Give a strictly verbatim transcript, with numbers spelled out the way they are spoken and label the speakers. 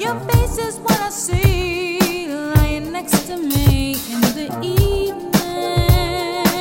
Speaker 1: Your face is what I see lying next to me in the evening.